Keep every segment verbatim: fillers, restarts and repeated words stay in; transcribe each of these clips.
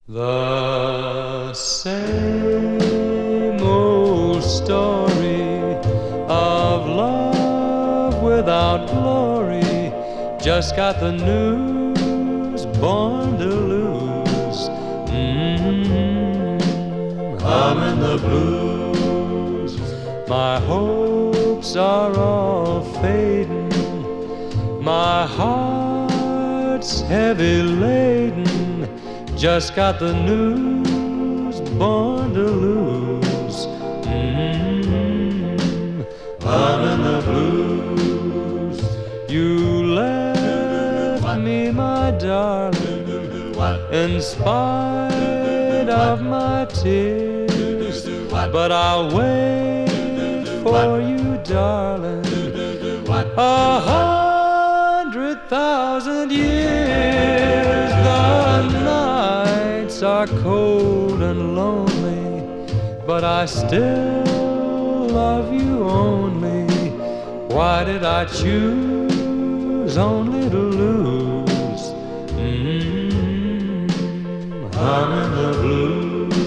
The same old story of love without glory. Just got the news, born to lose. Mm-hmm. I'm in the blues. My hopes are all fading. My heart's heavy laden. Just got the news, born to lose. Mm-hmm. I'm in the blues. You left me, my darling, in spite of my tears. But I'll wait for you, darling, a hundred thousand years. The nights are cold and lonely, but I still love you only. Why did I choose only to lose? Mm-hmm. I'm in the blues.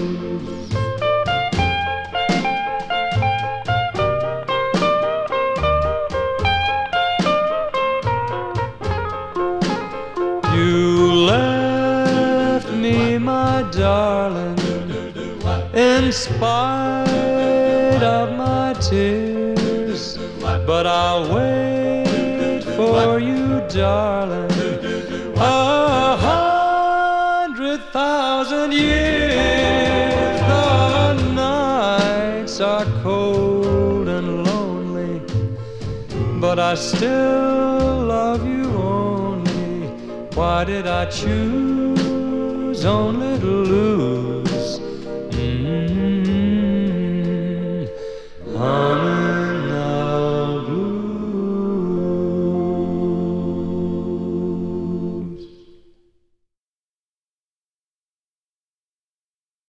You left me, my darling, in spite of my tears. But I'll wait for you, darling, a hundred thousand years. The nights are cold and lonely, but I still love you only. Why did I choose only to lose?